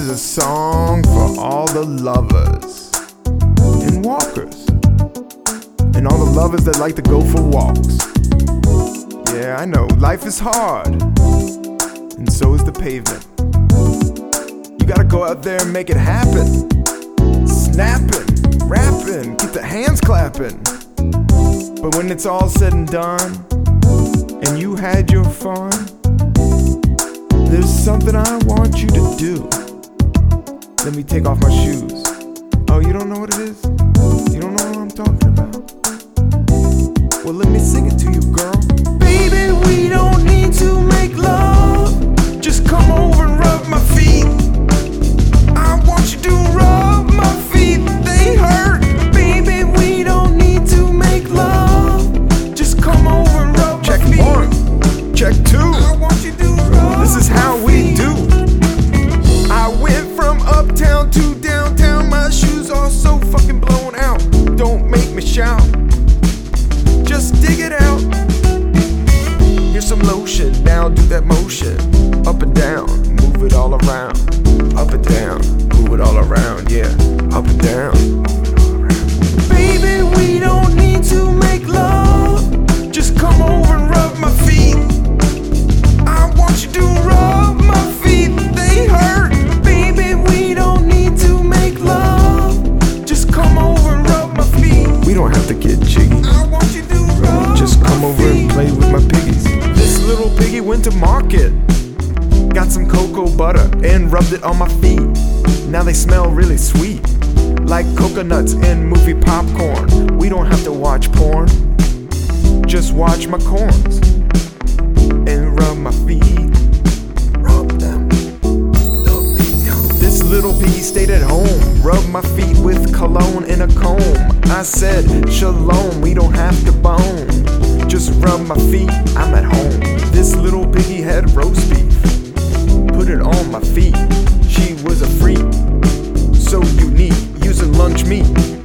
is a song for all the lovers and walkers, and all the lovers that like to go for walks. Yeah, I know, life is hard, and so is the pavement. You gotta go out there and make it happen. Snapping, rapping, get the hands clapping. But when it's all said and done, and you had your fun, there's something I want you to do. Let me take off my shoes. Oh, you don't know what it is? You don't know what I'm talking about? Well, let me sing it to you, girl. Baby, we don't need to make love. Just come over and rub my feet. I want you to rub my feet, they hurt. Baby, we don't need to make love. Just come over and rub my feet. Check 1, check 2. I want you to rub. This is how we do. I went from uptown to downtown. My shoes are so fucking blown out. Don't make me shout. Just dig it out. Here's some lotion. Now do that motion. Up and down, move it all around. Up and down, move it all around. Yeah, up and down. Baby, we don't need to make love. Just come over and rub my feet. I want you to rub my feet, they hurt. Baby, we don't need to make love. Just come over and rub my feet. We don't have to get jiggy. I want you to rub. Just come over and play with my piggies. This little piggy went to market, got some cocoa butter and rubbed it on my feet. Now they smell really sweet, like coconuts in movie popcorn. We don't have to watch porn, just watch my corns and rub my feet. Rub them. This little piggy stayed at home, rubbed my feet with cologne and a comb. I said, shalom, we don't have to bone. Just rub my feet, I'm at home. This little piggy had roast beef, put it on my feet. She was a freak, so unique, using lunch meat.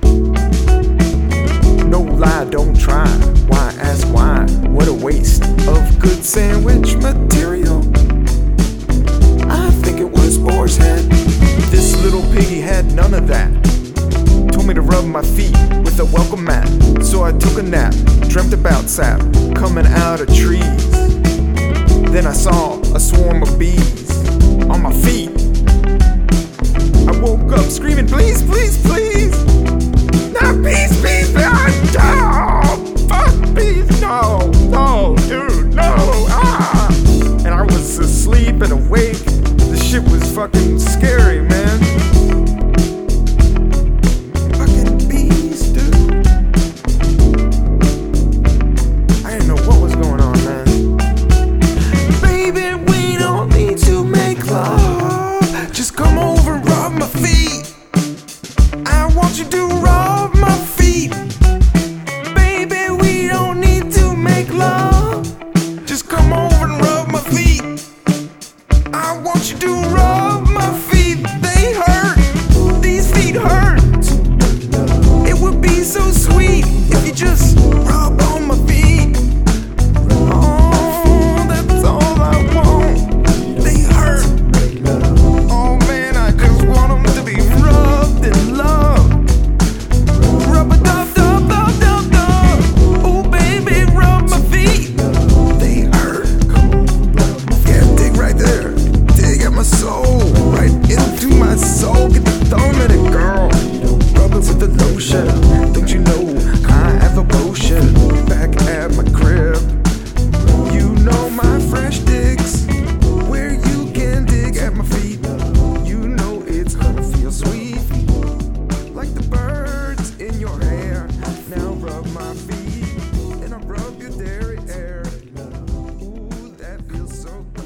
No lie, don't try. Why ask why? What a waste of good sandwich material. I think it was boar's head. This little piggy had none of that. Told me to rub my feet with a welcome mat. So I took a nap, dreamt about sap coming out of trees. Then I saw a swarm of bees on my feet. I woke up screaming, please, please, please. Not bees, bees, fuck bees, no, no, dude, no, ah. And I was asleep and awake. The shit was fucking scary, man. Fucking bees, dude. I didn't know what was going on, man. Baby, we don't need to make love. Just come over and rub my feet. I want you to rub my feet. Baby, we don't need to make love. Just come over and rub my feet. I want you to rub my feet, they hurt. These feet hurt. It would be so sweet if you just rub on my feet. Oh, that's all I want. They hurt. Oh man, I just want them to be rubbed and loved. Rub a dub dub dub dub dub. Oh baby, rub my feet. They hurt. Yeah, dig right there. Dig at my soul, right into my soul. Get the thumb in it, girl. Rub it with the lotion. Don't you know I have a potion back at my crib? You know my fresh digs, where you can dig at my feet. You know it's gonna feel sweet, like the birds in your hair. Now rub my feet, and I rub your derriere. Ooh, that feels so good.